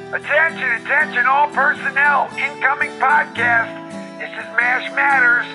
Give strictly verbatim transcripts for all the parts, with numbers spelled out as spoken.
Attention, attention, all personnel. Incoming podcast. This is MASH Matters.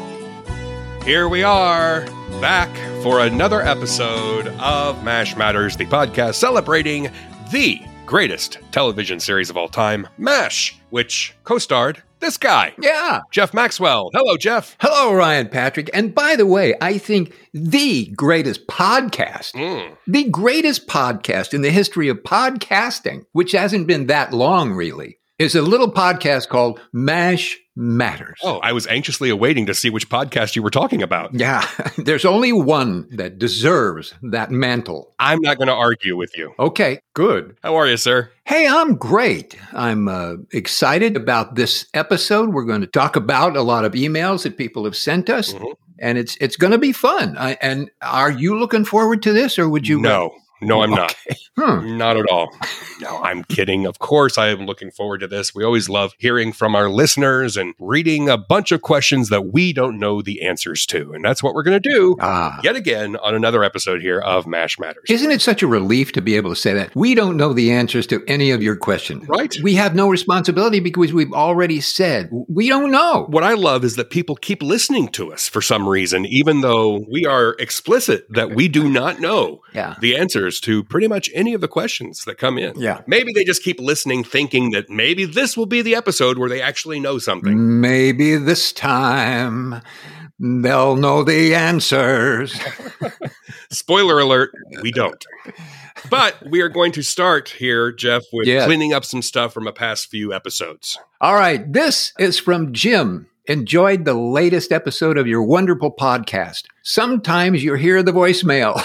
Here we are, back for another episode of MASH Matters, the podcast celebrating the greatest television series of all time, MASH, which co-starred this guy. Yeah. Jeff Maxwell. Hello, Jeff. Hello, Ryan Patrick. And by the way, I think the greatest podcast, Mm. the greatest podcast in the history of podcasting, which hasn't been that long, really, is a little podcast called MASH Matters. Oh, I was anxiously awaiting to see which podcast you were talking about. Yeah, there's only one that deserves that mantle. I'm not going to argue with you. Okay, good. How are you, sir? Hey, I'm great. I'm uh, excited about this episode. We're going to talk about a lot of emails that people have sent us, Mhm. and it's it's going to be fun. I, and are you looking forward to this, or would you? No. No, I'm not. Okay. Hmm. Not at all. No, I'm kidding. Of course, I am looking forward to this. We always love hearing from our listeners and reading a bunch of questions that we don't know the answers to. And that's what we're going to do Ah. yet again on another episode here of MASH Matters. Isn't it such a relief to be able to say that? We don't know the answers to any of your questions. Right. We have no responsibility because we've already said we don't know. What I love is that people keep listening to us for some reason, even though we are explicit that we do not know Yeah. the answers to pretty much any of the questions that come in. Yeah. Maybe they just keep listening, thinking that maybe this will be the episode where they actually know something. Maybe this time they'll know the answers. Spoiler alert, we don't. But we are going to start here, Jeff, with Yeah. cleaning up some stuff from a past few episodes. All right. This is from Jim. Enjoyed the latest episode of your wonderful podcast. Sometimes you hear the voicemail.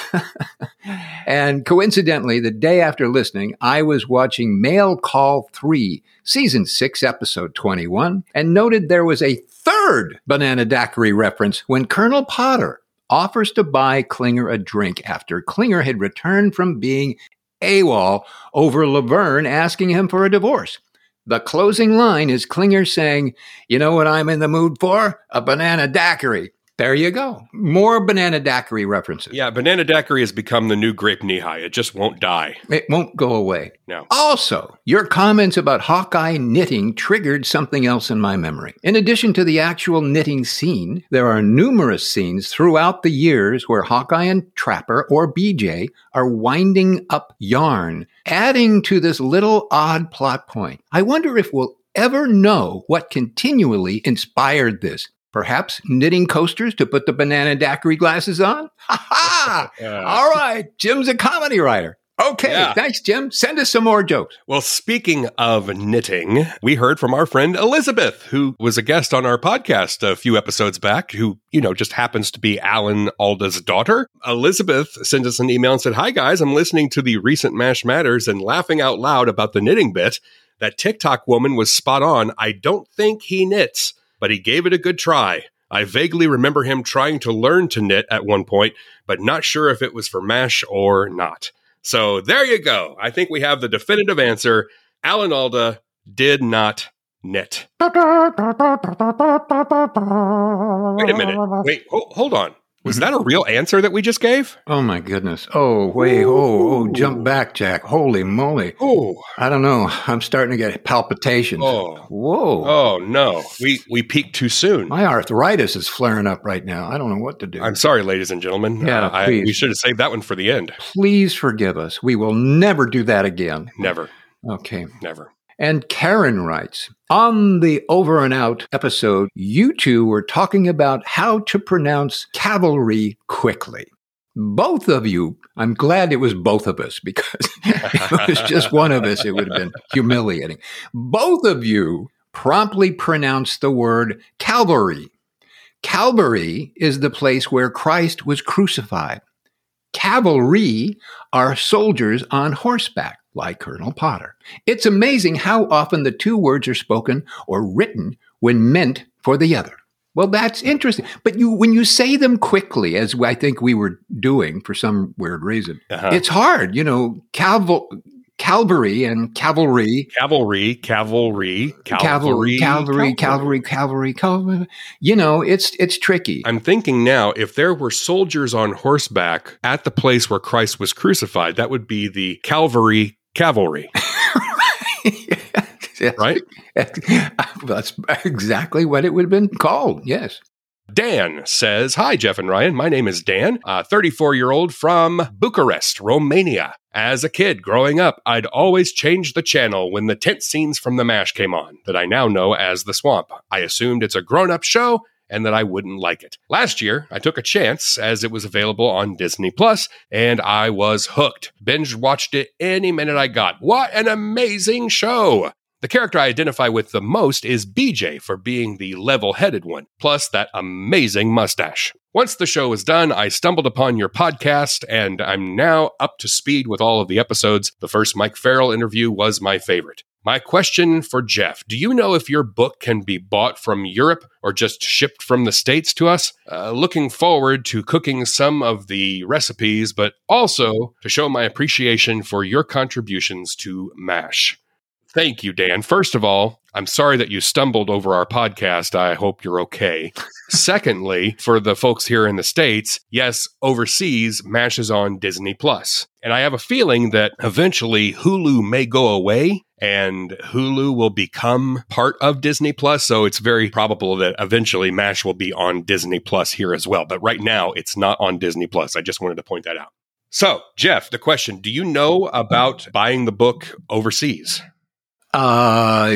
And coincidentally, the day after listening, I was watching Mail Call three, Season six, Episode twenty-one, and noted there was a third Banana Daiquiri reference when Colonel Potter offers to buy Klinger a drink after Klinger had returned from being AWOL over Laverne asking him for a divorce. The closing line is Klinger saying, "You know what I'm in the mood for? A banana daiquiri." There you go. More banana daiquiri references. Yeah, banana daiquiri has become the new grape Nehi. It just won't die. It won't go away. No. Also, your comments about Hawkeye knitting triggered something else in my memory. In addition to the actual knitting scene, there are numerous scenes throughout the years where Hawkeye and Trapper or B J are winding up yarn, adding to this little odd plot point. I wonder if we'll ever know what continually inspired this. Perhaps knitting coasters to put the banana daiquiri glasses on? Ha ha! Yeah. All right, Jim's a comedy writer. Okay, Yeah. thanks, Jim. Send us some more jokes. Well, speaking of knitting, we heard from our friend Elizabeth, who was a guest on our podcast a few episodes back, who, you know, just happens to be Alan Alda's daughter. Elizabeth sent us an email and said, "Hi, guys, I'm listening to the recent MASH Matters and laughing out loud about the knitting bit. That TikTok woman was spot on. I don't think he knits, but he gave it a good try. I vaguely remember him trying to learn to knit at one point, but not sure if it was for MASH or not." So there you go. I think we have the definitive answer. Alan Alda did not knit. Wait a minute. Wait, ho- hold on. Was that a real answer that we just gave? Oh, my goodness. Oh, wait. Oh, oh, jump back, Jack. Holy moly. Oh, I don't know. I'm starting to get palpitations. oh, Whoa. oh no. We we peaked too soon. My arthritis is flaring up right now. I don't know what to do. I'm sorry, ladies and gentlemen. Yeah, Uh, I, please. we should have saved that one for the end. Please forgive us. We will never do that again. Never, Okay. never. And Karen writes, on the Over and Out episode, you two were talking about how to pronounce cavalry quickly. Both of you, I'm glad it was both of us, because if it was just one of us, it would have been humiliating. Both of you promptly pronounced the word Calvary. Calvary is the place where Christ was crucified. Cavalry are soldiers on horseback, like Colonel Potter. It's amazing how often the two words are spoken or written when meant for the other. Well, that's interesting. But you, when you say them quickly, as I think we were doing for some weird reason, Uh-huh. it's hard. You know, Calv- Calvary and cavalry. Cavalry, cavalry, Cavalry, cavalry, cavalry, cavalry, cavalry. You know, it's it's tricky. I'm thinking now, if there were soldiers on horseback at the place where Christ was crucified, that would be the Calvary Cavalry. Right? That's exactly what it would have been called, yes. Dan says, "Hi, Jeff and Ryan. My name is Dan, a thirty-four-year-old from Bucharest, Romania. As a kid growing up, I'd always change the channel when the tent scenes from The MASH came on, that I now know as The Swamp. I assumed it's a grown-up show and that I wouldn't like it. Last year, I took a chance as it was available on Disney Plus, and I was hooked. Binge watched it any minute I got. What an amazing show! The character I identify with the most is B J for being the level-headed one, plus that amazing mustache. Once the show was done, I stumbled upon your podcast, and I'm now up to speed with all of the episodes. The first Mike Farrell interview was my favorite. My question for Jeff, do you know if your book can be bought from Europe or just shipped from the States to us? Uh, looking forward to cooking some of the recipes, but also to show my appreciation for your contributions to MASH. Thank you, Dan. First of all, I'm sorry that you stumbled over our podcast. I hope you're okay. Secondly, for the folks here in the States, yes, overseas, MASH is on Disney Plus. And I have a feeling that eventually Hulu may go away and Hulu will become part of Disney Plus. So it's very probable that eventually MASH will be on Disney Plus here as well. But right now, it's not on Disney Plus. I just wanted to point that out. So, Jeff, the question, do you know about buying the book overseas? Uh,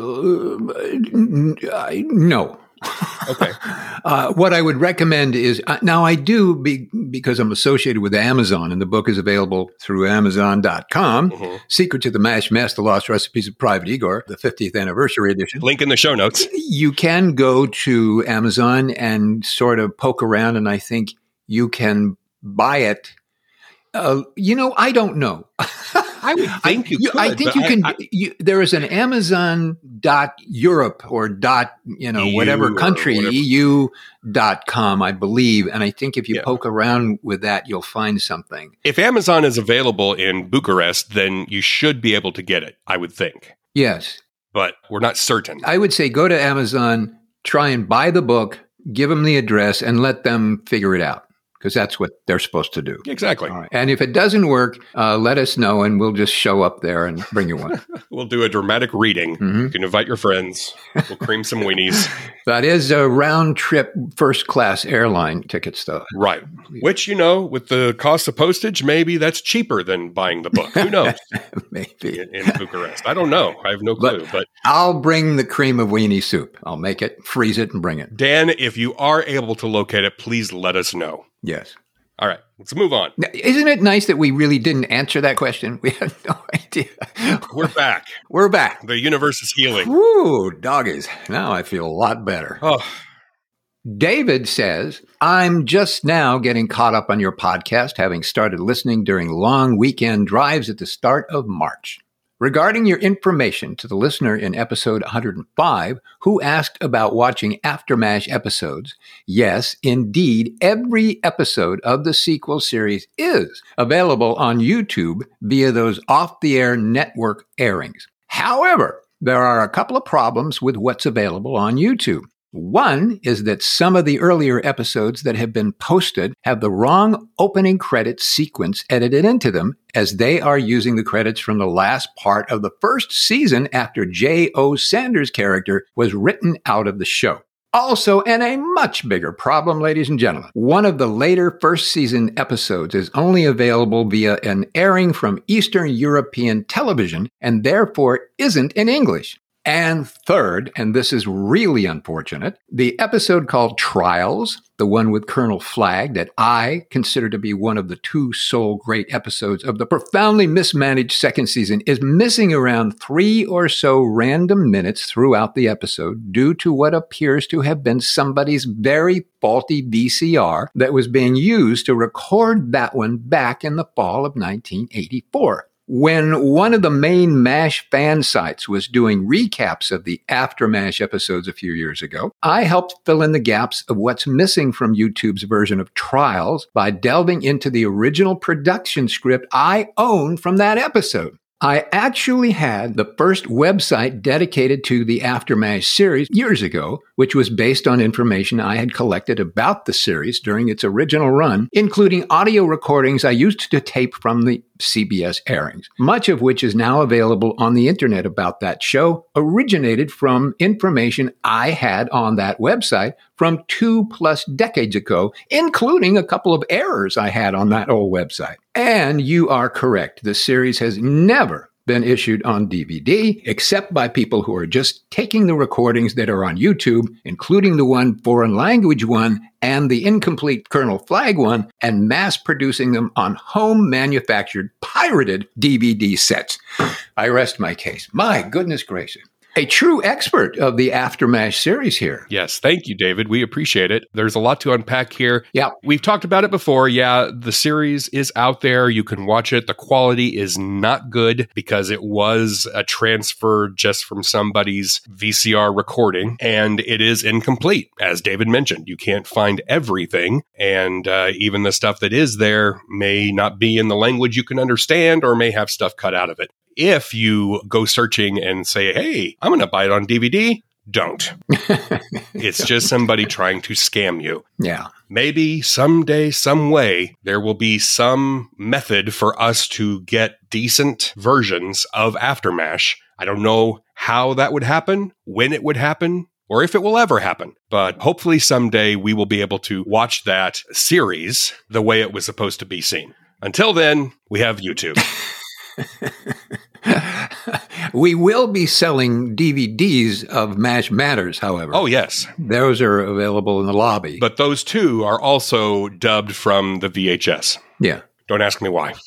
no. Okay. Uh, what I would recommend is, uh, now I do, be, because I'm associated with Amazon, and the book is available through Amazon dot com, mm-hmm. Secret to the MASH Mess, The Lost Recipes of Private Igor, the fiftieth anniversary edition. Link in the show notes. You can go to Amazon and sort of poke around, and I think you can buy it. Uh, you know, I don't know. I would think you, you could. I think you I, can. I, you, there is an Amazon dot Europe or dot, you know, E U whatever country, whatever. E U dot com, I believe. And I think if you yeah. poke around with that, you'll find something. If Amazon is available in Bucharest, then you should be able to get it, I would think. Yes. But we're not certain. I would say go to Amazon, try and buy the book, give them the address, and let them figure it out. Because that's what they're supposed to do. Exactly. All right. And if it doesn't work, uh, let us know and we'll just show up there and bring you one. We'll do a dramatic reading. Mm-hmm. You can invite your friends. We'll cream some weenies. That is a round trip first class airline ticket stuff. Right. Which, you know, with the cost of postage, maybe that's cheaper than buying the book. Who knows? Maybe. In, in Bucharest. I don't know. I have no clue. But, but I'll bring the cream of weenie soup. I'll make it, freeze it, and bring it. Dan, if you are able to locate it, please let us know. Yes. All right, let's move on. Now, isn't it nice that we really didn't answer that question? We had no idea. We're back. We're back. The universe is healing. Woo, doggies. Now I feel a lot better. Oh. David says, I'm just now getting caught up on your podcast, having started listening during long weekend drives at the start of March. Regarding your information to the listener in episode one hundred five, who asked about watching After MASH episodes, yes, indeed, every episode of the sequel series is available on YouTube via those off-the-air network airings. However, there are a couple of problems with what's available on YouTube. One is that some of the earlier episodes that have been posted have the wrong opening credits sequence edited into them, as they are using the credits from the last part of the first season after J O. Sanders' character was written out of the show. Also, and a much bigger problem, ladies and gentlemen, one of the later first season episodes is only available via an airing from Eastern European television and therefore isn't in English. And third, and this is really unfortunate, the episode called Trials, the one with Colonel Flagg that I consider to be one of the two sole great episodes of the profoundly mismanaged second season, is missing around three or so random minutes throughout the episode due to what appears to have been somebody's very faulty V C R that was being used to record that one back in the fall of nineteen eighty-four. When one of the main MASH fan sites was doing recaps of the After MASH episodes a few years ago, I helped fill in the gaps of what's missing from YouTube's version of Trials by delving into the original production script I own from that episode. I actually had the first website dedicated to the After MASH series years ago, which was based on information I had collected about the series during its original run, including audio recordings I used to tape from the C B S airings, much of which is now available on the internet about that show, originated from information I had on that website from two plus decades ago, including a couple of errors I had on that old website. And you are correct. The series has never been issued on D V D, except by people who are just taking the recordings that are on YouTube, including the one foreign language one and the incomplete Colonel Flag one, and mass producing them on home manufactured, pirated D V D sets. I rest my case. My goodness gracious. A true expert of the Aftermash series here. Yes, thank you, David. We appreciate it. There's a lot to unpack here. Yeah. We've talked about it before. Yeah, the series is out there. You can watch it. The quality is not good because it was a transfer just from somebody's V C R recording, and it is incomplete. As David mentioned, you can't find everything, and uh, even the stuff that is there may not be in the language you can understand or may have stuff cut out of it. If you go searching and say, hey, I'm going to buy it on D V D, don't. It's just somebody trying to scam you. Yeah. Maybe someday, some way, there will be some method for us to get decent versions of Aftermash. I don't know how that would happen, when it would happen, or if it will ever happen. But hopefully someday we will be able to watch that series the way it was supposed to be seen. Until then, we have YouTube. We will be selling D V Ds of MASH Matters, however. Oh, yes. Those are available in the lobby. But those two are also dubbed from the V H S. Yeah. Don't ask me why.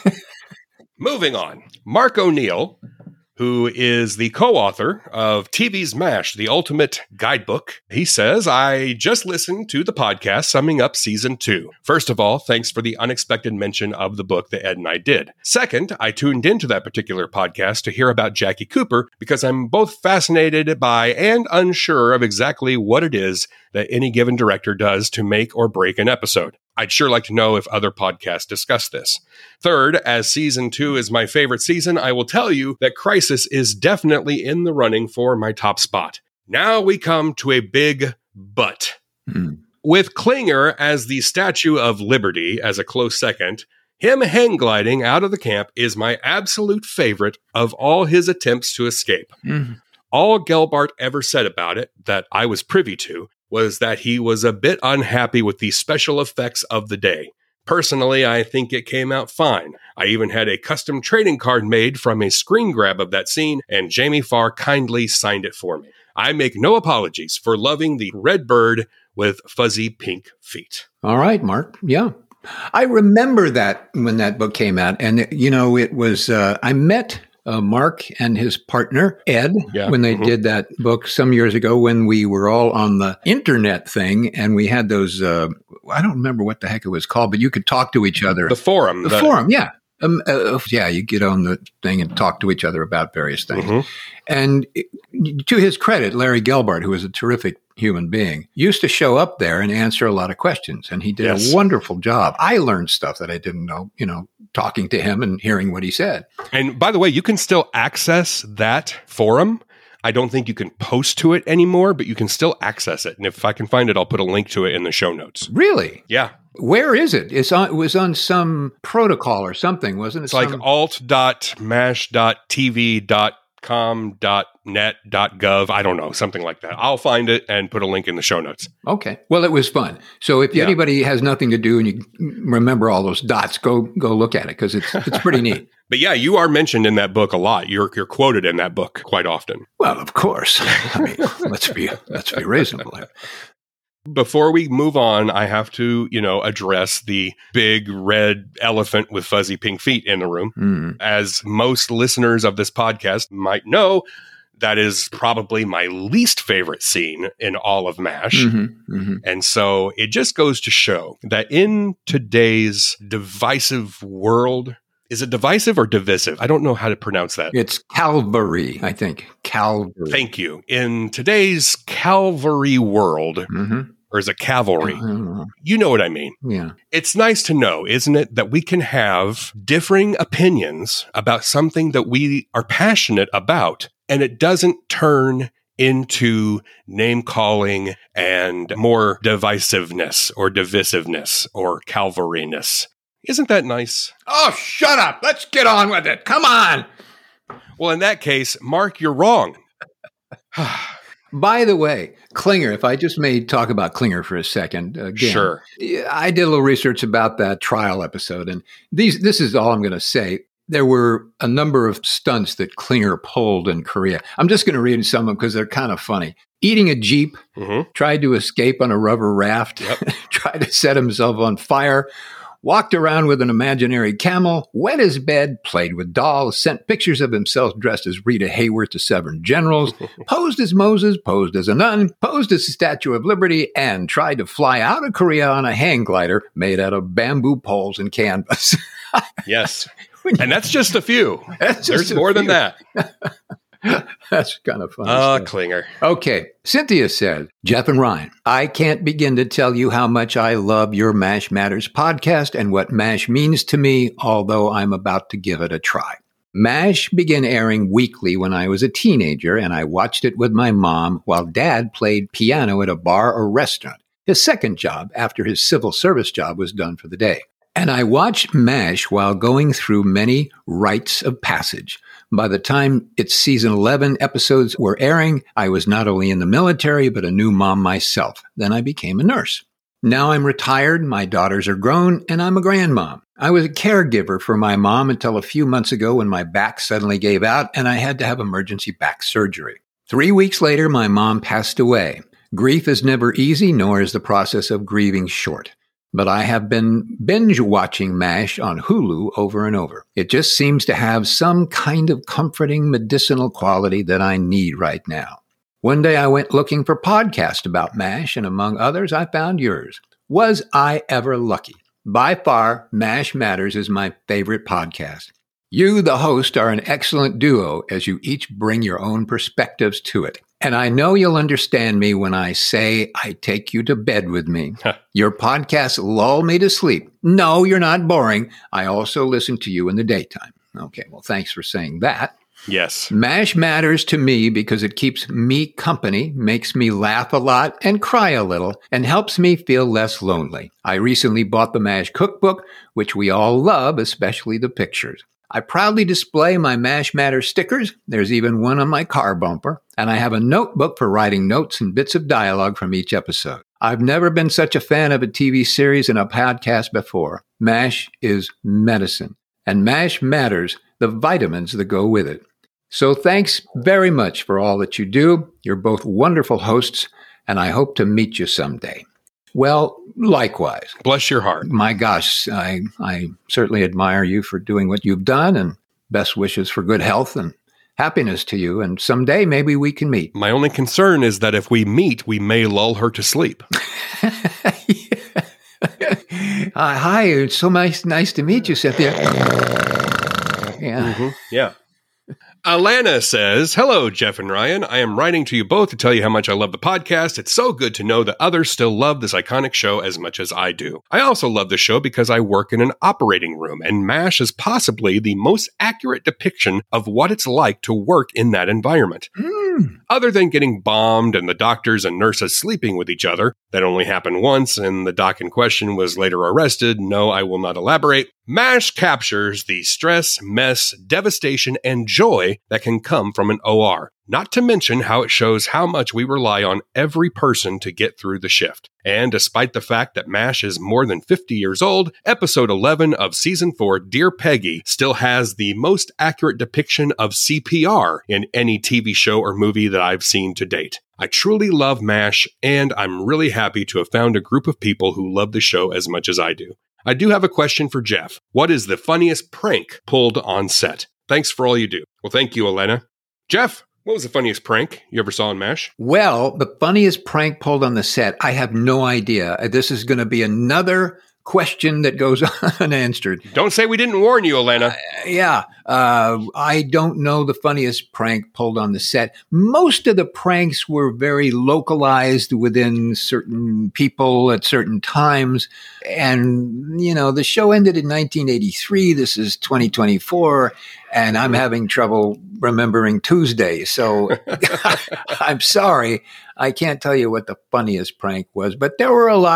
Moving on. Mark O'Neill, who is the co-author of T V's MASH, the Ultimate Guidebook. He says, I just listened to the podcast summing up season two. First of all, thanks for the unexpected mention of the book that Ed and I did. Second, I tuned into that particular podcast to hear about Jackie Cooper because I'm both fascinated by and unsure of exactly what it is that any given director does to make or break an episode. I'd sure like to know if other podcasts discuss this. Third, as season two is my favorite season, I will tell you that Crisis is definitely in the running for my top spot. Now we come to a big but. Mm. With Klinger as the Statue of Liberty as a close second, him hang gliding out of the camp is my absolute favorite of all his attempts to escape. Mm. All Gelbart ever said about it that I was privy to was that he was a bit unhappy with the special effects of the day. Personally, I think it came out fine. I even had a custom trading card made from a screen grab of that scene, and Jamie Farr kindly signed it for me. I make no apologies for loving the red bird with fuzzy pink feet. All right, Mark. Yeah. I remember that when that book came out, and, you know, it was, uh, I met Uh, Mark and his partner, Ed, yeah. when they mm-hmm. did that book some years ago when we were all on the internet thing and we had those, uh, I don't remember what the heck it was called, but you could talk to each other. The forum. The, the forum, yeah. Um, uh, yeah, you get on the thing and talk to each other about various things. Mm-hmm. And it, to his credit, Larry Gelbart, who is a terrific human being, used to show up there and answer a lot of questions. And he did yes. a wonderful job. I learned stuff that I didn't know, you know, talking to him and hearing what he said. And by the way, you can still access that forum. I don't think you can post to it anymore, but you can still access it. And if I can find it, I'll put a link to it in the show notes. Really? Yeah. Where is it? It's on, it was on some protocol or something, wasn't it? It's some... like alt dot mash dot t v dot com dot net dot gov. I don't know, something like that. I'll find it and put a link in the show notes. Okay. Well, it was fun. So if yeah. anybody has nothing to do and you remember all those dots, go go look at it because it's it's pretty neat. But yeah, you are mentioned in that book a lot. You're you're quoted in that book quite often. Well, of course. I mean, let's be let's be reasonable. Before we move on, I have to, you know, address the big red elephant with fuzzy pink feet in the room. Mm. As most listeners of this podcast might know, that is probably my least favorite scene in all of MASH. Mm-hmm, mm-hmm. And so it just goes to show that in today's divisive world, is it divisive or divisive? I don't know how to pronounce that. It's Calvary, I think. Calvary. Thank you. In today's Calvary world, mm-hmm. or is it cavalry? Know. You know what I mean. Yeah. It's nice to know, isn't it, that we can have differing opinions about something that we are passionate about, and it doesn't turn into name calling and more divisiveness or divisiveness or Calvaryness. Isn't that nice? Oh, shut up. Let's get on with it. Come on. Well, in that case, Mark, you're wrong. By the way, Klinger, if I just may talk about Klinger for a second. Again, Sure. I did a little research about that trial episode, and these. this is all I'm going to say. There were a number of stunts that Klinger pulled in Korea. I'm just going to read some of them because they're kind of funny. Eating a Jeep, Mm-hmm. tried to escape on a rubber raft, Yep. tried to set himself on fire, walked around with an imaginary camel, wet his bed, played with dolls, sent pictures of himself dressed as Rita Hayworth to Severn Generals, posed as Moses, posed as a nun, posed as the Statue of Liberty, and tried to fly out of Korea on a hang glider made out of bamboo poles and canvas. Yes. And that's just a few. That's There's just a more than few. that. That's kind of funny. Ah, stuff. Klinger. Okay, Cynthia said, Jeff and Ryan, I can't begin to tell you how much I love your MASH Matters podcast and what MASH means to me, although I'm about to give it a try. MASH began airing weekly when I was a teenager, and I watched it with my mom while Dad played piano at a bar or restaurant, his second job after his civil service job was done for the day. And I watched MASH while going through many rites of passage. By the time its season eleven episodes were airing, I was not only in the military, but a new mom myself. Then I became a nurse. Now I'm retired, my daughters are grown, and I'm a grandmom. I was a caregiver for my mom until a few months ago when my back suddenly gave out and I had to have emergency back surgery. Three weeks later, my mom passed away. Grief is never easy, nor is the process of grieving short. But I have been binge watching MASH on Hulu over and over. It just seems to have some kind of comforting medicinal quality that I need right now. One day I went looking for podcasts about MASH, and among others, I found yours. Was I ever lucky? By far, MASH Matters is my favorite podcast. You, the host, are an excellent duo as you each bring your own perspectives to it. And I know you'll understand me when I say I take you to bed with me. Your podcasts lull me to sleep. No, you're not boring. I also listen to you in the daytime. Okay, well, thanks for saying that. Yes. MASH matters to me because it keeps me company, makes me laugh a lot and cry a little, and helps me feel less lonely. I recently bought the MASH cookbook, which we all love, especially the pictures. I proudly display my MASH Matters stickers. There's even one on my car bumper. And I have a notebook for writing notes and bits of dialogue from each episode. I've never been such a fan of a T V series and a podcast before. MASH is medicine. And MASH matters, the vitamins that go with it. So thanks very much for all that you do. You're both wonderful hosts, and I hope to meet you someday. Well, likewise. Bless your heart. My gosh, I, I certainly admire you for doing what you've done, and best wishes for good health and happiness to you. And someday maybe we can meet. My only concern is that if we meet, we may lull her to sleep. uh, hi, it's so nice, nice to meet you, Cynthia. Yeah. Mm-hmm. Yeah. Alana says, hello, Jeff and Ryan. I am writing to you both to tell you how much I love the podcast. It's so good to know that others still love this iconic show as much as I do. I also love the show because I work in an operating room, and MASH is possibly the most accurate depiction of what it's like to work in that environment. Mm. Other than getting bombed and the doctors and nurses sleeping with each other, that only happened once, and the doc in question was later arrested. No, I will not elaborate. MASH captures the stress, mess, devastation, and joy that can come from an O R. Not to mention how it shows how much we rely on every person to get through the shift. And despite the fact that MASH is more than fifty years old, episode eleven of season four, Dear Peggy, still has the most accurate depiction of C P R in any T V show or movie that I've seen to date. I truly love MASH, and I'm really happy to have found a group of people who love the show as much as I do. I do have a question for Jeff. What is the funniest prank pulled on set? Thanks for all you do. Well, thank you, Elena. Jeff, what was the funniest prank you ever saw on MASH? Well, the funniest prank pulled on the set, I have no idea. This is going to be another question that goes unanswered. Don't say we didn't warn you, Elena. Uh, yeah, uh, I don't know the funniest prank pulled on the set. Most of the pranks were very localized within certain people at certain times. And, you know, the show ended in nineteen eighty-three. This is twenty twenty-four. And I'm having trouble remembering Tuesday. So I'm sorry. I can't tell you what the funniest prank was, but there were a lot of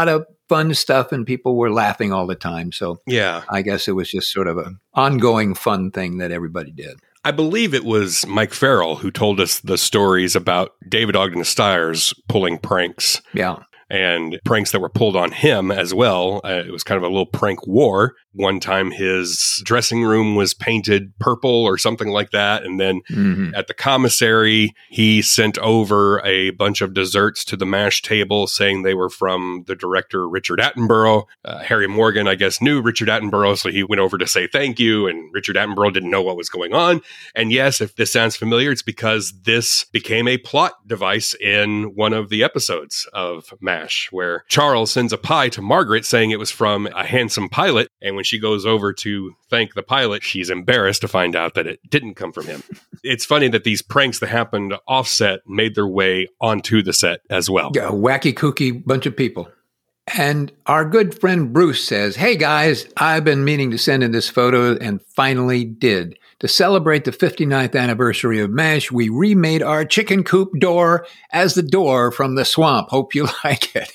fun stuff and people were laughing all the time. So Yeah. I guess it was just sort of an ongoing fun thing that everybody did. I believe it was Mike Farrell who told us the stories about David Ogden Stiers pulling pranks. Yeah. And pranks that were pulled on him as well. Uh, it was kind of a little prank war. One time his dressing room was painted purple or something like that. And then mm-hmm. at the commissary, he sent over a bunch of desserts to the MASH table saying they were from the director, Richard Attenborough. Uh, Harry Morgan, I guess, knew Richard Attenborough, so he went over to say thank you. And Richard Attenborough didn't know what was going on. And yes, if this sounds familiar, it's because this became a plot device in one of the episodes of MASH, where Charles sends a pie to Margaret saying it was from a handsome pilot. And when she goes over to thank the pilot, she's embarrassed to find out that it didn't come from him. It's funny that these pranks that happened offset made their way onto the set as well. Yeah, a wacky, kooky bunch of people. And our good friend Bruce says, hey guys, I've been meaning to send in this photo and finally did. To celebrate the fifty-ninth anniversary of MASH, we remade our chicken coop door as the door from the swamp. Hope you like it.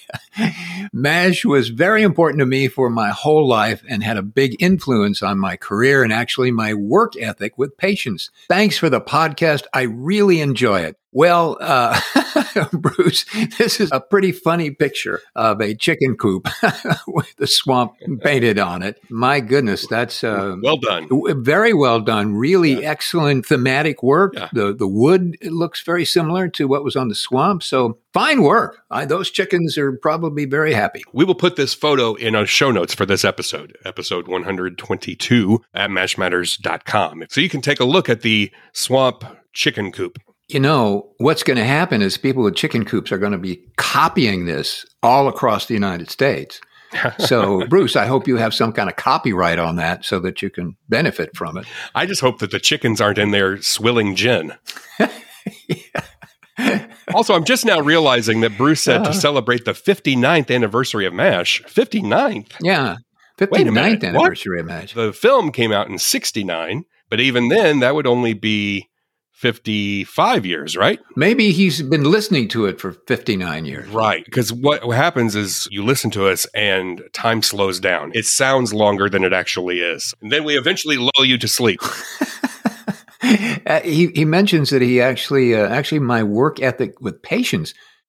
MASH was very important to me for my whole life and had a big influence on my career and actually my work ethic with patients. Thanks for the podcast. I really enjoy it. Well, uh, Bruce, this is a pretty funny picture of a chicken coop with the swamp painted on it. My goodness, that's uh, well done. Very well done. Really yeah. excellent thematic work. Yeah. The the wood it looks very similar to what was on the swamp. So fine work. I, those chickens are probably very happy. We will put this photo in our show notes for this episode, episode one twenty-two at mash matters dot com. So you can take a look at the swamp chicken coop. You know, what's going to happen is people with chicken coops are going to be copying this all across the United States. So, Bruce, I hope you have some kind of copyright on that so that you can benefit from it. I just hope that the chickens aren't in there swilling gin. Also, I'm just now realizing that Bruce said uh, to celebrate the fifty-ninth anniversary of MASH. fifty-ninth? Yeah. fifty-ninth anniversary what? of MASH. The film came out in sixty-nine, but even then, that would only be fifty-five years, right? Maybe he's been listening to it for fifty-nine years. Right. Because what happens is you listen to us and time slows down. It sounds longer than it actually is. And then we eventually lull you to sleep. uh, he, he mentions that he actually, uh, actually my work ethic with patients.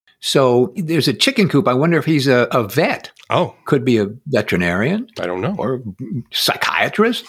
So there's a chicken coop. I wonder if he's a, a vet. Oh. Could be a veterinarian. I don't know. Or psychiatrist.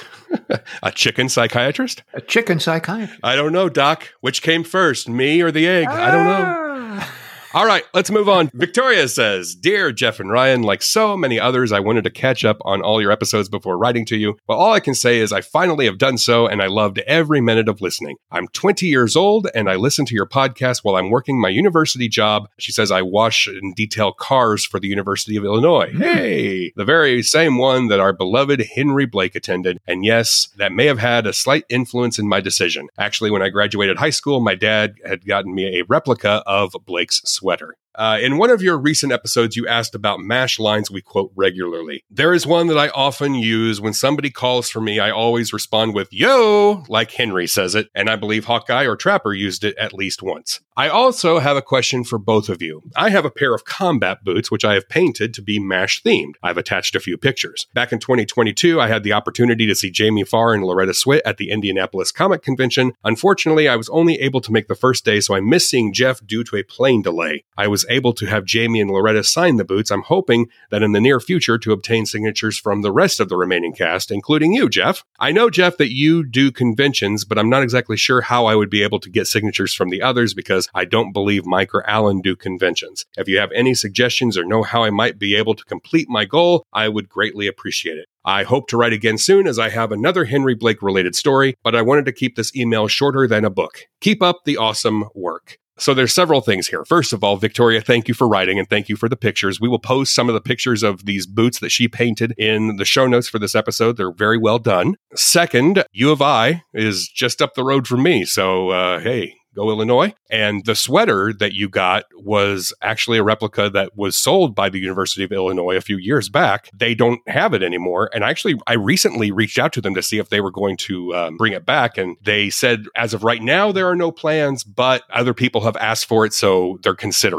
A chicken psychiatrist? A chicken psychiatrist. I don't know, Doc. Which came first, me or the egg? Ah. I don't know. All right, let's move on. Victoria says, Dear Jeff and Ryan, like so many others, I wanted to catch up on all your episodes before writing to you. But all I can say is I finally have done so, and I loved every minute of listening. I'm twenty years old, and I listen to your podcast while I'm working my university job. She says I wash and detail cars for the University of Illinois. Hey, the very same one that our beloved Henry Blake attended. And yes, that may have had a slight influence in my decision. Actually, when I graduated high school, my dad had gotten me a replica of Blake's sweater. Uh, in one of your recent episodes, you asked about MASH lines we quote regularly. There is one that I often use. When somebody calls for me, I always respond with, yo, like Henry says it, and I believe Hawkeye or Trapper used it at least once. I also have a question for both of you. I have a pair of combat boots, which I have painted to be MASH themed. I've attached a few pictures. Back in twenty twenty-two, I had the opportunity to see Jamie Farr and Loretta Swit at the Indianapolis Comic Convention. Unfortunately, I was only able to make the first day, so I missed seeing Jeff due to a plane delay. I was able to have Jamie and Loretta sign the boots. I'm hoping that in the near future to obtain signatures from the rest of the remaining cast, including you, Jeff. I know, Jeff, that you do conventions, but I'm not exactly sure how I would be able to get signatures from the others because I don't believe Mike or Alan do conventions. If you have any suggestions or know how I might be able to complete my goal, I would greatly appreciate it. I hope to write again soon as I have another Henry Blake related story, but I wanted to keep this email shorter than a book. Keep up the awesome work. So there's several things here. First of all, Victoria, thank you for writing and thank you for the pictures. We will post some of the pictures of these boots that she painted in the show notes for this episode. They're very well done. Second, U of I is just up the road from me. So, uh, hey, go Illinois. And the sweater that you got was actually a replica that was sold by the University of Illinois a few years back. They don't have it anymore. And actually, I recently reached out to them to see if they were going to um, bring it back. And they said, as of right now, there are no plans, but other people have asked for it, so they're considering it.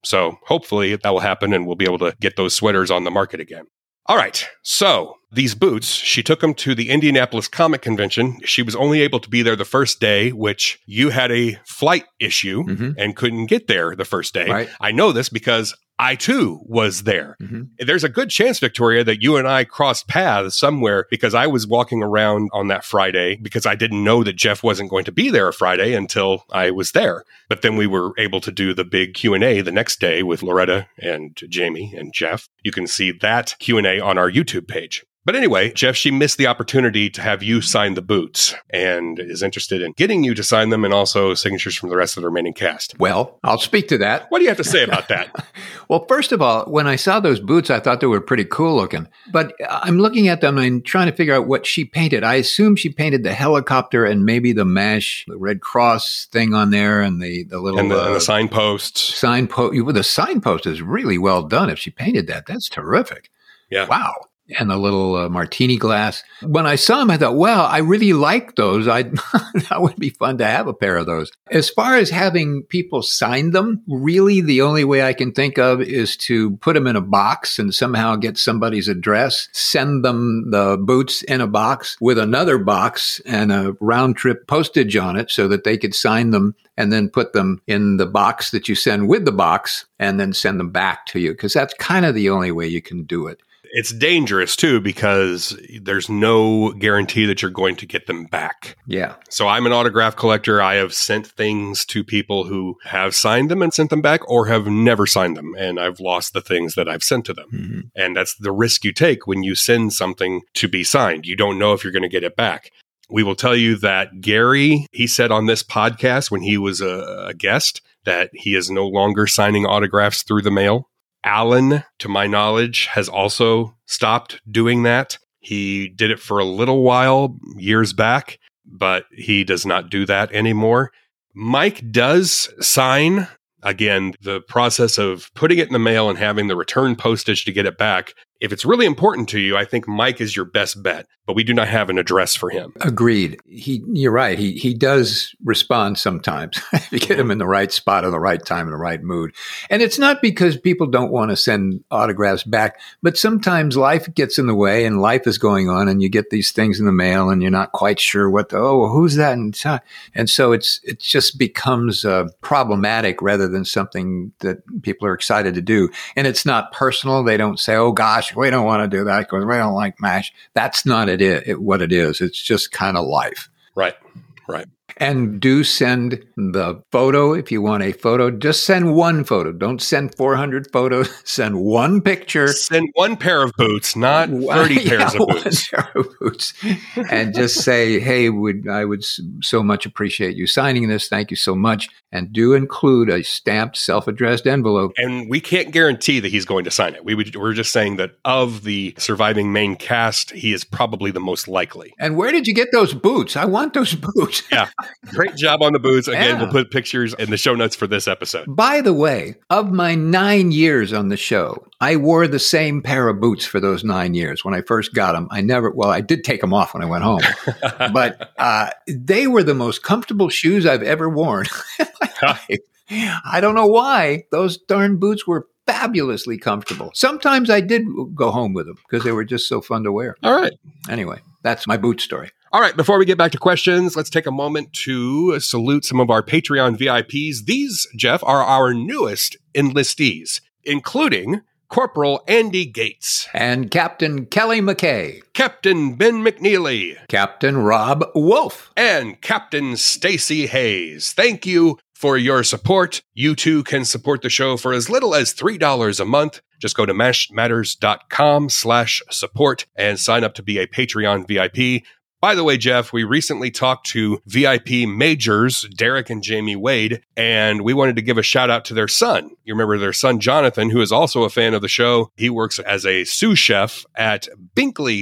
So hopefully that will happen and we'll be able to get those sweaters on the market again. All right. So these boots, she took them to the Indianapolis Comic Convention. She was only able to be there the first day, which you had a flight issue mm-hmm. and couldn't get there the first day. Right. I know this because I too was there. Mm-hmm. There's a good chance, Victoria, that you and I crossed paths somewhere because I was walking around on that Friday because I didn't know that Jeff wasn't going to be there Friday until I was there. But then we were able to do the big Q and A the next day with Loretta and Jamie and Jeff. You can see that Q and A on our YouTube page. But anyway, Jeff, she missed the opportunity to have you sign the boots and is interested in getting you to sign them and also signatures from the rest of the remaining cast. Well, I'll speak to that. What do you have to say about that? Well, first of all, when I saw those boots, I thought they were pretty cool looking. But I'm looking at them and trying to figure out what she painted. I assume she painted the helicopter and maybe the mesh, the Red Cross thing on there and the, the little... And the, uh, and the signposts. Signpost. Well, the signpost is really well done if she painted that. That's terrific. Yeah. Wow. And the little uh, martini glass. When I saw them, I thought, well, I really like those. I that would be fun to have a pair of those. As far as having people sign them, really the only way I can think of is to put them in a box and somehow get somebody's address, send them the boots in a box with another box and a round trip postage on it so that they could sign them and then put them in the box that you send with the box and then send them back to you. Because that's kind of the only way you can do it. It's dangerous, too, because there's no guarantee that you're going to get them back. Yeah. So I'm an autograph collector. I have sent things to people who have signed them and sent them back or have never signed them. And I've lost the things that I've sent to them. Mm-hmm. And that's the risk you take when you send something to be signed. You don't know if you're going to get it back. We will tell you that Gary, he said on this podcast when he was a, a guest that he is no longer signing autographs through the mail. Alan, to my knowledge, has also stopped doing that. He did it for a little while years back, but he does not do that anymore. Mike does sign. Again, the process of putting it in the mail and having the return postage to get it back. If it's really important to you, I think Mike is your best bet, but we do not have an address for him. Agreed. He, you're right. He he does respond sometimes. You get him in the right spot at the right time, in the right mood. And it's not because people don't want to send autographs back, but sometimes life gets in the way and life is going on and you get these things in the mail and you're not quite sure what the, oh, who's that? And, and so it's it just becomes uh, problematic rather than something that people are excited to do. And it's not personal. They don't say, oh, gosh, we don't want to do that because we don't like MASH. That's not it, it what it is. It's just kind of life. Right, right. And do send the photo if you want a photo. Just send one photo. Don't send four hundred photos. Send one picture. Send one pair of boots, not thirty yeah, pairs of boots. One pair of boots. And just say, hey, would I would so much appreciate you signing this. Thank you so much. And do include a stamped, self-addressed envelope. And we can't guarantee that he's going to sign it. We would, we're just saying that of the surviving main cast, he is probably the most likely. And where did you get those boots? I want those boots. Yeah. Great job on the boots. Again, Yeah. we'll put pictures in the show notes for this episode. By the way, of my nine years on the show, I wore the same pair of boots for those nine years. When I first got them, I never, well, I did take them off when I went home, but uh, they were the most comfortable shoes I've ever worn in my life. I don't know why. Those darn boots were fabulously comfortable. Sometimes I did go home with them because they were just so fun to wear. All right. Anyway, that's my boot story. All right, before we get back to questions, let's take a moment to salute some of our Patreon V I Ps. These, Jeff, are our newest enlistees, including Corporal Andy Gates, And Captain Kelly McKay, Captain Ben McNeely, Captain Rob Wolf, and Captain Stacy Hayes. Thank you for your support. You too can support the show for as little as three dollars a month. Just go to mashmatters.com slash support and sign up to be a Patreon V I P. By the way, Jeff, we recently talked to V I P majors, Derek and Jamie Wade, and we wanted to give a shout out to their son. You remember their son, Jonathan, who is also a fan of the show. He works as a sous chef at Binkley's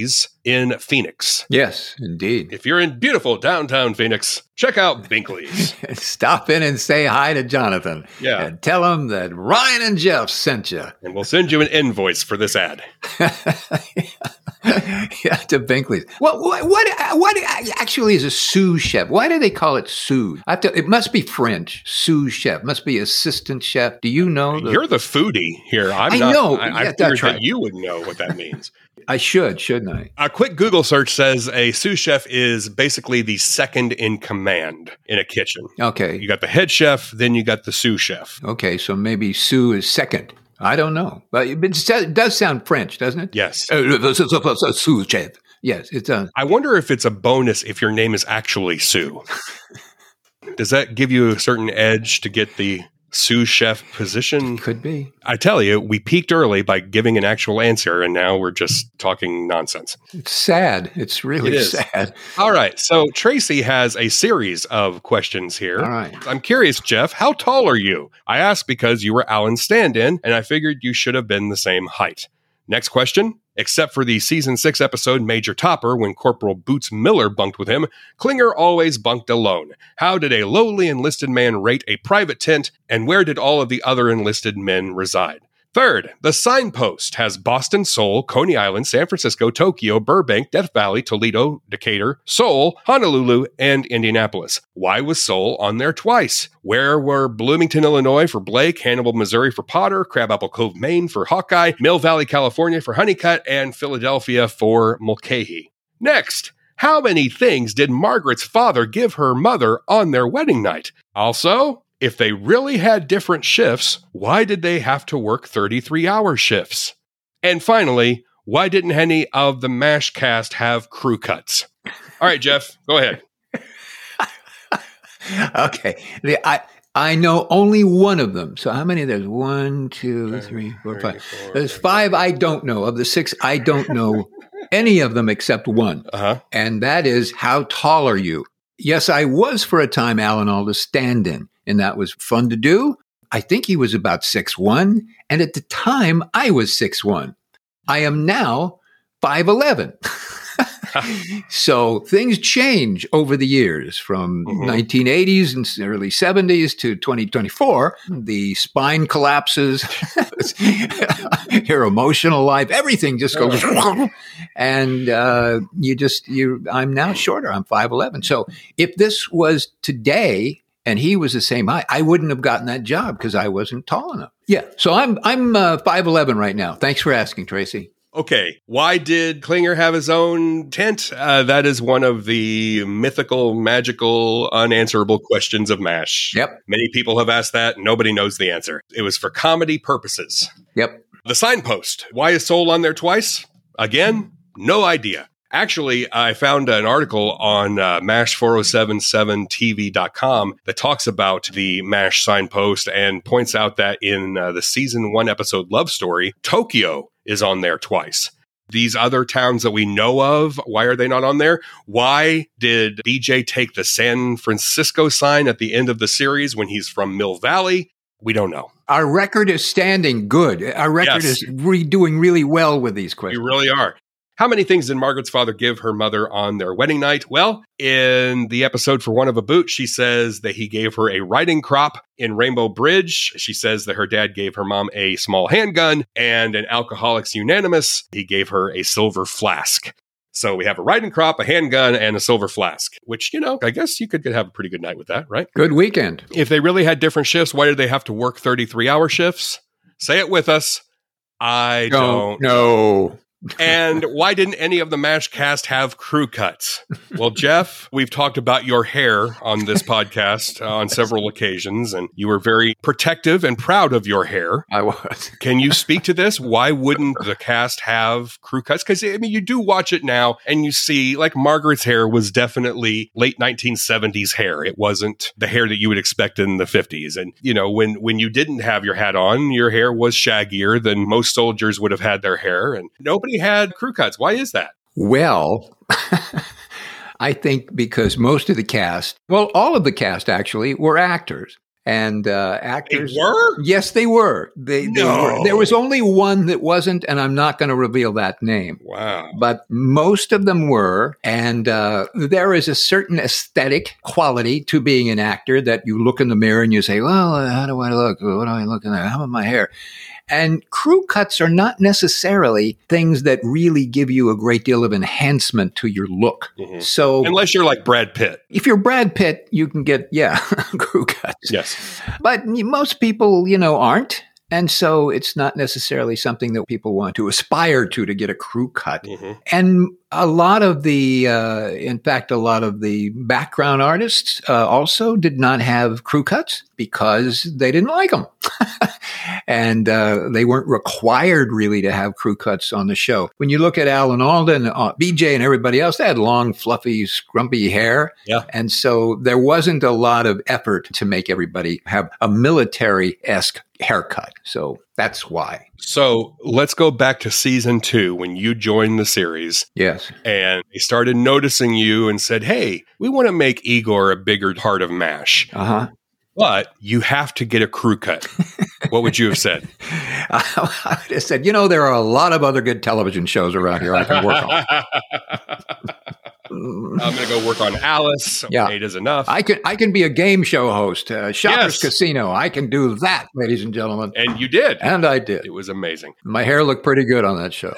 in Phoenix. Yes, indeed. If you're in beautiful downtown Phoenix, check out Binkley's. Stop in and say hi to Jonathan. Yeah. And tell him that Ryan and Jeff sent you. And we'll send you an invoice for this ad. Yeah, to Binkley's. What, what, what, what actually is a sous chef? Why do they call it sous? I have to, it must be French. Sous chef. Must be assistant chef. Do you know? The, You're the foodie here. I'm I not, know. I, I Yeah, figured that's right. that you would know what that means. I should, shouldn't I? A quick Google search says a sous chef is basically the second in command in a kitchen. Okay. You got the head chef, then you got the sous chef. Okay, so maybe sous is second. I don't know. But it does sound French, doesn't it? Yes. Uh, sous chef. Yes, it does. I wonder if it's a bonus if your name is actually Sue. Does that give you a certain edge to get the sous chef position? Could be. I tell you, we peaked early by giving an actual answer, and now we're just talking nonsense. It's sad. It's really It is. sad. All right. So Tracy has a series of questions here. All right. I'm curious, Jeff, how tall are you? I asked because you were Alan's stand-in, and I figured you should have been the same height. Next question. Except for the season six episode Major Topper, when Corporal Boots Miller bunked with him, Klinger always bunked alone. How did a lowly enlisted man rate a private tent, and where did all of the other enlisted men reside? Third, the signpost has Boston, Seoul, Coney Island, San Francisco, Tokyo, Burbank, Death Valley, Toledo, Decatur, Seoul, Honolulu, and Indianapolis. Why was Seoul on there twice? Where were Bloomington, Illinois for Blake, Hannibal, Missouri for Potter, Crabapple Cove, Maine for Hawkeye, Mill Valley, California for Honeycutt, and Philadelphia for Mulcahy? Next, how many things did Margaret's father give her mother on their wedding night? Also, if they really had different shifts, why did they have to work thirty-three hour shifts? And finally, why didn't any of the MASH cast have crew cuts? All right, Jeff, go ahead. Okay. The, I I know only one of them. So how many? There's one, two, three, four, five. There's five I don't know. Of the six, I don't know any of them except one. Uh-huh. And that is, how tall are you? Yes, I was for a time Alan Alda's stand-in, and that was fun to do. I think he was about six one, and at the time, I was six one. I am now five eleven. So things change over the years from Mhm. nineteen eighties and early seventies to twenty twenty-four. The spine collapses, your emotional life, everything just goes, and uh, you just, you. I'm now shorter. I'm five eleven. So if this was today and he was the same height, I wouldn't have gotten that job because I wasn't tall enough. Yeah. So I'm I'm uh, five eleven right now. Thanks for asking, Tracy. Okay, why did Klinger have his own tent? Uh, that is one of the mythical, magical, unanswerable questions of MASH. Yep. Many people have asked that. Nobody knows the answer. It was for comedy purposes. Yep. The signpost. Why is Seoul on there twice? Again, no idea. Actually, I found an article on uh, mash four oh seven seven T V dot com that talks about the MASH signpost and points out that in uh, the season one episode Love Story, Tokyo is on there twice. These other towns that we know of, why are they not on there? Why did B J take the San Francisco sign at the end of the series when he's from Mill Valley? We don't know. Our record is standing good. Our record Yes. is re- doing really well with these We questions. really are. How many things did Margaret's father give her mother on their wedding night? Well, in the episode For One of a Boot, she says that he gave her a riding crop. In Rainbow Bridge, she says that her dad gave her mom a small handgun. And in Alcoholics Unanimous, he gave her a silver flask. So we have a riding crop, a handgun, and a silver flask, which, you know, I guess you could have a pretty good night with that, right? Good weekend. If they really had different shifts, why did they have to work thirty-three hour shifts? Say it with us. I don't know. And why didn't any of the MASH cast have crew cuts? Well, Jeff, we've talked about your hair on this podcast uh, on several occasions, and you were very protective and proud of your hair. I was. Can you speak to this? Why wouldn't the cast have crew cuts? Because, I mean, you do watch it now and you see, like, Margaret's hair was definitely late nineteen seventies hair. It wasn't the hair that you would expect in the fifties. And, you know, when, when you didn't have your hat on, your hair was shaggier than most soldiers would have had their hair. And nobody had crew cuts. Why is that? Well, I think because most of the cast, well, all of the cast actually were actors. And uh, actors They were? Yes, they were. They, they No. were. There was only one that wasn't, and I'm not going to reveal that name. Wow. But most of them were. And uh, there is a certain aesthetic quality to being an actor that you look in the mirror and you say, well, how do I look? What do I look in there? How about my hair? And crew cuts are not necessarily things that really give you a great deal of enhancement to your look. Mhm. So Unless you're like Brad Pitt. if you're Brad Pitt, you can get, yeah, crew cuts. Yes. But most people, you know, aren't. And so it's not necessarily something that people want to aspire to, to get a crew cut. Mhm. And a lot of the, uh, in fact, a lot of the background artists uh, also did not have crew cuts because they didn't like them. And uh, they weren't required really to have crew cuts on the show. When you look at Alan Alda, uh, B J and everybody else, they had long, fluffy, scrumpy hair. Yeah. And so there wasn't a lot of effort to make everybody have a military-esque haircut. So that's why. So let's go back to season two when you joined the series Yes. and they started noticing you and said, hey, we want to make Igor a bigger part of MASH, Uh-huh. but you have to get a crew cut. What would you have said? I would have said, you know, there are a lot of other good television shows around here I can work on. I'm going to go work on Alice. Yeah. Eight is enough. I can I can be a game show host, uh, Shoppers Yes. Casino. I can do that, ladies and gentlemen. and you did. And I did. It was amazing. My hair looked pretty good on that show.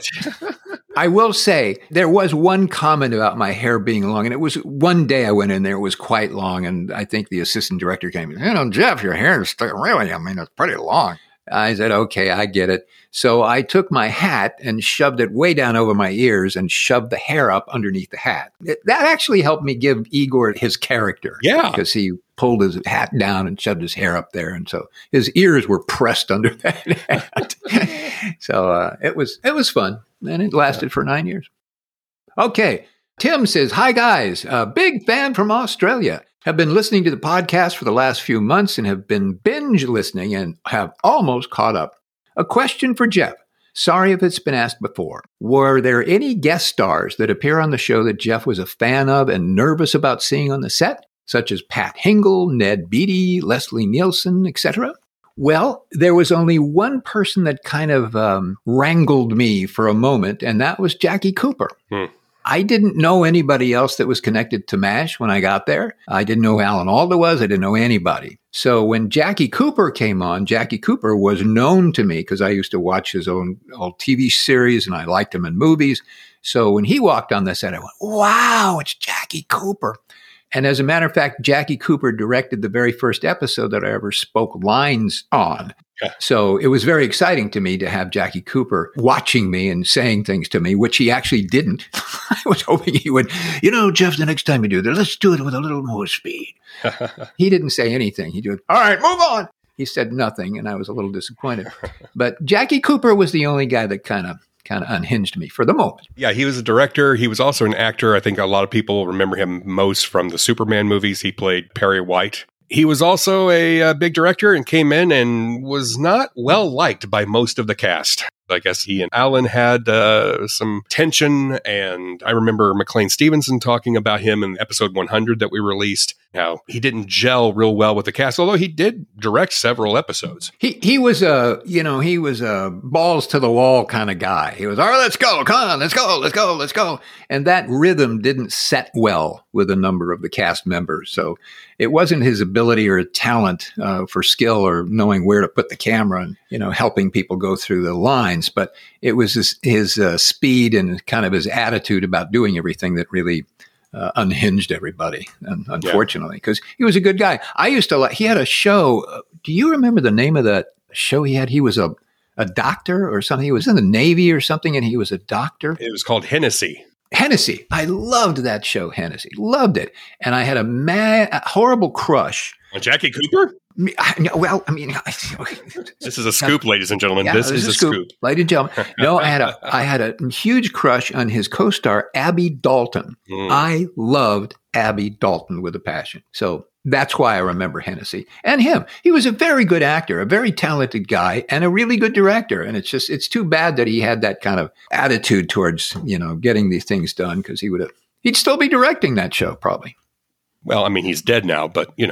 I will say there was one comment about my hair being long, and it was one day I went in there, it was quite long, and I think the assistant director came in, you know, Jeff, your hair is still really, I mean, it's pretty long. I said, okay, I get it. So I took my hat and shoved it way down over my ears and shoved the hair up underneath the hat. It, that actually helped me give Igor his character. Yeah. Because he pulled his hat down and shoved his hair up there. And so his ears were pressed under that hat. So uh, it was it was fun. And it lasted for nine years. Okay. Tim says, hi, guys. A big fan from Australia. Have been listening to the podcast for the last few months and have been binge listening and have almost caught up. A question for Jeff. Sorry if it's been asked before. Were there any guest stars that appear on the show that Jeff was a fan of and nervous about seeing on the set, such as Pat Hingle, Ned Beatty, Leslie Nielsen, et cetera? Well, there was only one person that kind of um, wrangled me for a moment, and that was Jackie Cooper. Hmm. I didn't know anybody else that was connected to MASH when I got there. I didn't know who Alan Alda was. I didn't know anybody. So when Jackie Cooper came on, Jackie Cooper was known to me because I used to watch his own old T V series and I liked him in movies. So when he walked on the set, I went, wow, it's Jackie Cooper. And as a matter of fact, Jackie Cooper directed the very first episode that I ever spoke lines on. Yeah. So it was very exciting to me to have Jackie Cooper watching me and saying things to me, which he actually didn't. I was hoping he would, you know, Jeff, the next time you do that, let's do it with a little more speed. He didn't say anything. He did, all right, move on. He said nothing, and I was a little disappointed. But Jackie Cooper was the only guy that kind of kind of unhinged me for the moment. Yeah, he was a director. He was also an actor. I think a lot of people remember him most from the Superman movies. He played Perry White. He was also a, a big director and came in and was not well liked by most of the cast. I guess he and Alan had uh, some tension, and I remember McLean Stevenson talking about him in episode one hundred that we released, how he didn't gel real well with the cast, although he did direct several episodes. He he was a, you know, he was a balls to the wall kind of guy. He was, all right, let's go, come on, let's go, let's go, let's go. And that rhythm didn't set well with a number of the cast members. So it wasn't his ability or talent uh, for skill or knowing where to put the camera and, you know, helping people go through the lines. But it was his, his uh, speed and kind of his attitude about doing everything that really uh, unhinged everybody, and unfortunately, because he was a good guy. I used to like, he had a show. Uh, do you remember the name of that show he had? He was a, a doctor or something. He was in the Navy or something, and he was a doctor. It was called Hennessy. Hennessy. I loved that show, Hennessy. Loved it. And I had a mad, a horrible crush. On Jackie Cooper? Me- I, no, well, I mean, This is a scoop, ladies and gentlemen. yeah, this is a scoop. ladies and gentlemen. No, I had a, I had a huge crush on his co-star, Abby Dalton. Mm. I loved Abby Dalton with a passion. So that's why I remember Hennessy and him. He was a very good actor, a very talented guy, and a really good director. And it's just, it's too bad that he had that kind of attitude towards, you know, getting these things done, because he would have, he'd still be directing that show probably. Well, I mean, he's dead now, but, you know.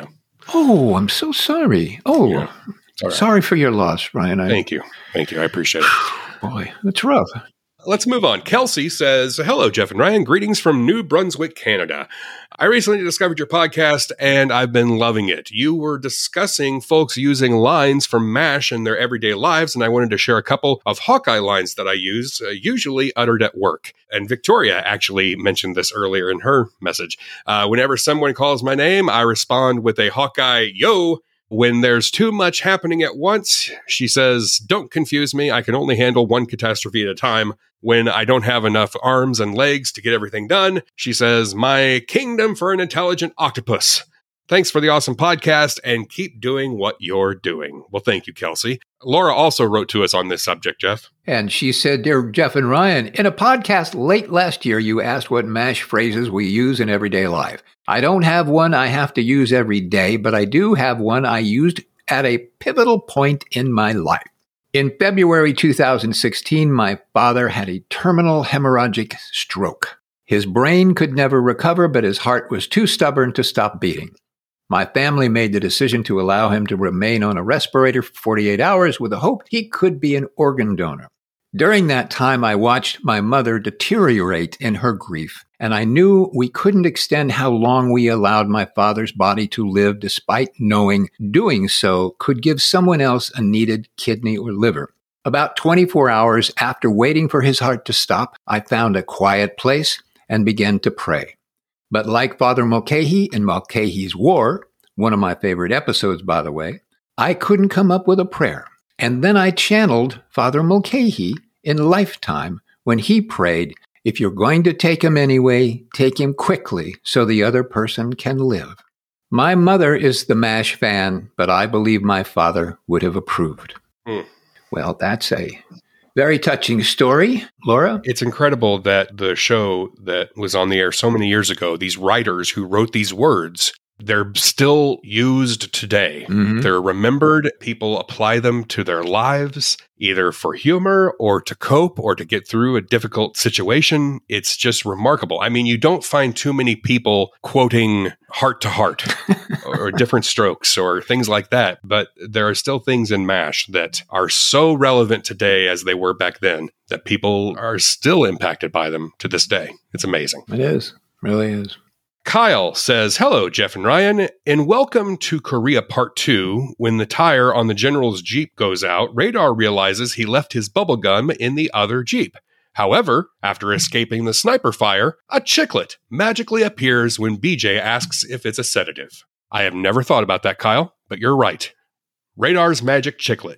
Oh, I'm so sorry. Oh, Yeah. All right. Sorry for your loss, Ryan. I, Thank you. Thank you. I appreciate it. Boy, that's rough. Let's move on. Kelsey says, hello, Jeff and Ryan. Greetings from New Brunswick, Canada. I recently discovered your podcast, and I've been loving it. You were discussing folks using lines from MASH in their everyday lives, and I wanted to share a couple of Hawkeye lines that I use, uh, usually uttered at work. And Victoria actually mentioned this earlier in her message. Uh, whenever someone calls my name, I respond with a Hawkeye, yo. When there's too much happening at once, she says, don't confuse me. I can only handle one catastrophe at a time. When I don't have enough arms and legs to get everything done, she says, my kingdom for an intelligent octopus. Thanks for the awesome podcast and keep doing what you're doing. Well, thank you, Kelsey. Laura also wrote to us on this subject, Jeff. And she said, dear Jeff and Ryan, in a podcast late last year, you asked what MASH phrases we use in everyday life. I don't have one I have to use every day, but I do have one I used at a pivotal point in my life. In February two thousand sixteen, my father had a terminal hemorrhagic stroke. His brain could never recover, but his heart was too stubborn to stop beating. My family made the decision to allow him to remain on a respirator for forty-eight hours with the hope he could be an organ donor. During that time, I watched my mother deteriorate in her grief, and I knew we couldn't extend how long we allowed my father's body to live, despite knowing doing so could give someone else a needed kidney or liver. About twenty-four hours after waiting for his heart to stop, I found a quiet place and began to pray. But like Father Mulcahy in Mulcahy's War, one of my favorite episodes, by the way, I couldn't come up with a prayer. And then I channeled Father Mulcahy in Lifetime when he prayed, if you're going to take him anyway, take him quickly so the other person can live. My mother is the MASH fan, but I believe my father would have approved. Hmm. Well, that's a very touching story. Laura? It's incredible that the show that was on the air so many years ago, these writers who wrote these words, they're still used today. Mm-hmm. They're remembered. People apply them to their lives, either for humor or to cope or to get through a difficult situation. It's just remarkable. I mean, you don't find too many people quoting heart to heart or different strokes or things like that. But there are still things in MASH that are so relevant today as they were back then that people are still impacted by them to this day. It's amazing. It is. It really is. Kyle says, hello, Jeff and Ryan, and welcome to Korea Part two. When the tire on the General's Jeep goes out, Radar realizes he left his bubblegum in the other Jeep. However, after escaping the sniper fire, a chiclet magically appears when B J asks if it's a sedative. I have never thought about that, Kyle, but you're right. Radar's Magic Chiclet.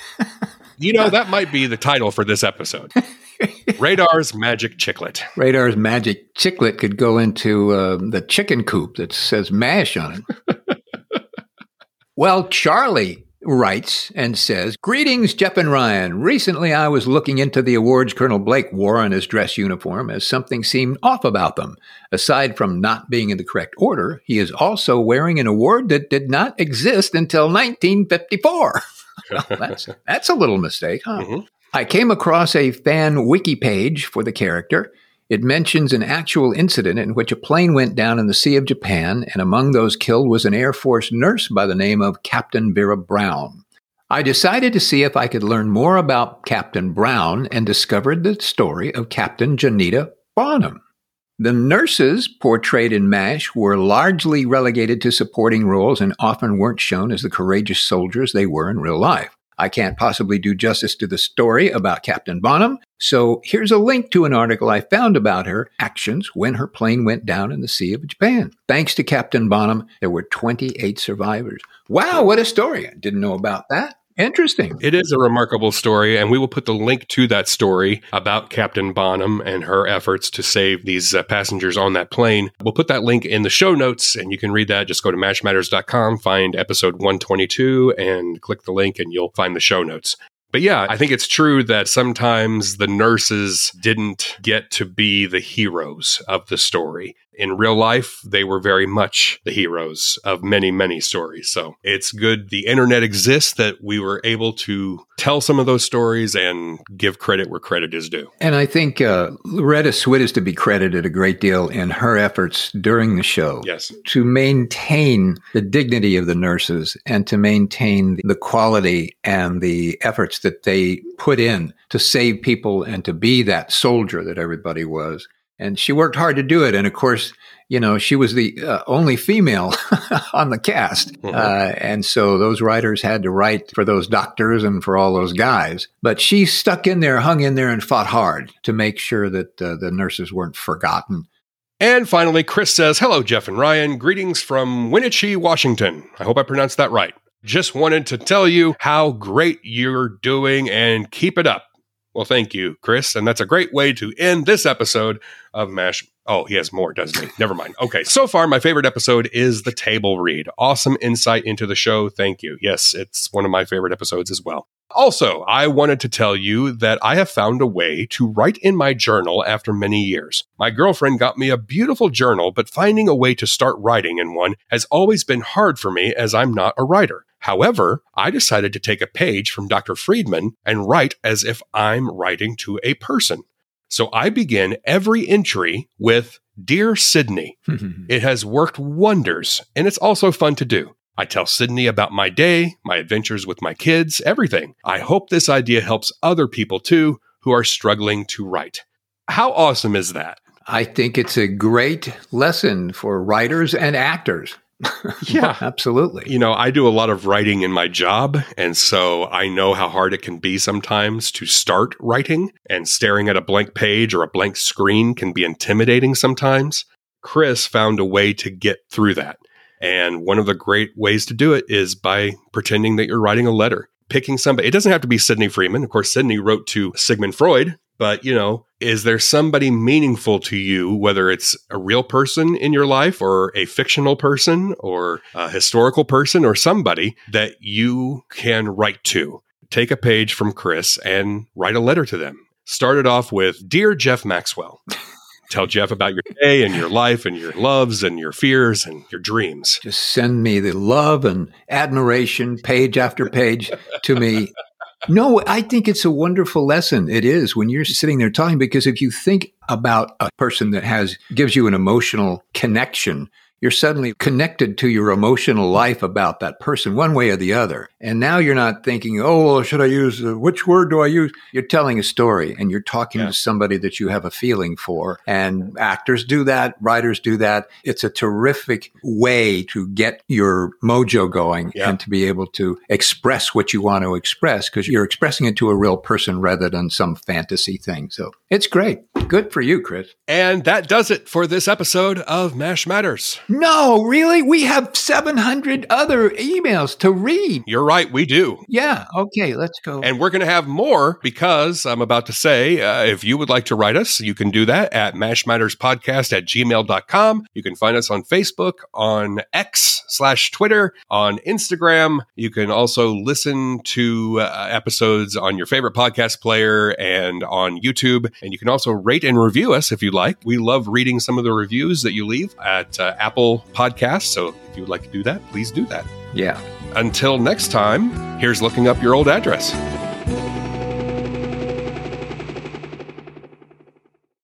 You know, that might be the title for this episode. Radar's Magic Chiclet. Radar's Magic Chiclet could go into uh, the chicken coop that says MASH on it. Well, Charlie writes and says, greetings, Jeff and Ryan. Recently, I was looking into the awards Colonel Blake wore on his dress uniform as something seemed off about them. Aside from not being in the correct order, he is also wearing an award that did not exist until nineteen fifty-four. Well, that's, that's a little mistake, huh? Mm-hmm. I came across a fan wiki page for the character. It mentions an actual incident in which a plane went down in the Sea of Japan, and among those killed was an Air Force nurse by the name of Captain Vera Brown. I decided to see if I could learn more about Captain Brown and discovered the story of Captain Janita Bonham. The nurses portrayed in MASH were largely relegated to supporting roles and often weren't shown as the courageous soldiers they were in real life. I can't possibly do justice to the story about Captain Bonham, so here's a link to an article I found about her actions when her plane went down in the Sea of Japan. Thanks to Captain Bonham, there were twenty-eight survivors. Wow, what a story. I didn't know about that. Interesting. It is a remarkable story, and we will put the link to that story about Captain Bonham and her efforts to save these uh, passengers on that plane. We'll put that link in the show notes, and you can read that. Just go to mash matters dot com, find episode one twenty-two, and click the link, and you'll find the show notes. But yeah, I think it's true that sometimes the nurses didn't get to be the heroes of the story. In real life, they were very much the heroes of many, many stories. So it's good the internet exists that we were able to tell some of those stories and give credit where credit is due. And I think uh, Loretta Swit is to be credited a great deal in her efforts during the show. Yes. To maintain the dignity of the nurses and to maintain the quality and the efforts that they put in to save people and to be that soldier that everybody was. And she worked hard to do it. And of course, you know, she was the uh, only female on the cast. Mm-hmm. Uh, and so those writers had to write for those doctors and for all those guys. But she stuck in there, hung in there, and fought hard to make sure that uh, the nurses weren't forgotten. And finally, Chris says, hello, Jeff and Ryan. Greetings from Wenatchee, Washington. I hope I pronounced that right. Just wanted to tell you how great you're doing and keep it up. Well, thank you, Chris. And that's a great way to end this episode of MASH. Oh, he has more, doesn't he? Never mind. Okay. So far, my favorite episode is the table read. Awesome insight into the show. Thank you. Yes, it's one of my favorite episodes as well. Also, I wanted to tell you that I have found a way to write in my journal after many years. My girlfriend got me a beautiful journal, but finding a way to start writing in one has always been hard for me as I'm not a writer. However, I decided to take a page from Doctor Friedman and write as if I'm writing to a person. So I begin every entry with, Dear Sydney. It has worked wonders, and it's also fun to do. I tell Sydney about my day, my adventures with my kids, everything. I hope this idea helps other people too who are struggling to write. How awesome is that? I think it's a great lesson for writers and actors. Yeah, absolutely. You know, I do a lot of writing in my job, and so I know how hard it can be sometimes to start writing, and staring at a blank page or a blank screen can be intimidating sometimes. Chris found a way to get through that. And one of the great ways to do it is by pretending that you're writing a letter, picking somebody. It doesn't have to be Sidney Freeman. Of course, Sidney wrote to Sigmund Freud. But, you know, is there somebody meaningful to you, whether it's a real person in your life or a fictional person or a historical person or somebody that you can write to? Take a page from Chris and write a letter to them. Start it off with, Dear Jeff Maxwell. Tell Jeff about your day and your life and your loves and your fears and your dreams. Just send me the love and admiration, page after page, to me. No, I think it's a wonderful lesson. It is when you're sitting there talking, because if you think about a person that has gives you an emotional connection, you're suddenly connected to your emotional life about that person one way or the other. And now you're not thinking, oh, well, should I use, uh, which word do I use? You're telling a story and you're talking yeah. to somebody that you have a feeling for. And actors do that. Writers do that. It's a terrific way to get your mojo going yeah. and to be able to express what you want to express, because you're expressing it to a real person rather than some fantasy thing. So it's great. Good for you, Chris. And that does it for this episode of MASH Matters. No, really? We have seven hundred other emails to read. You're right, we do. Yeah, okay, let's go. And we're going to have more because I'm about to say, uh, if you would like to write us, you can do that at mashmatterspodcast at gmail dot com. You can find us on Facebook, on X slash Twitter, on Instagram. You can also listen to uh, episodes on your favorite podcast player and on YouTube. And you can also rate and review us if you like. We love reading some of the reviews that you leave at uh, Apple Podcasts. So if you would like to do that, please do that. Yeah. Until next time, here's looking up your old address.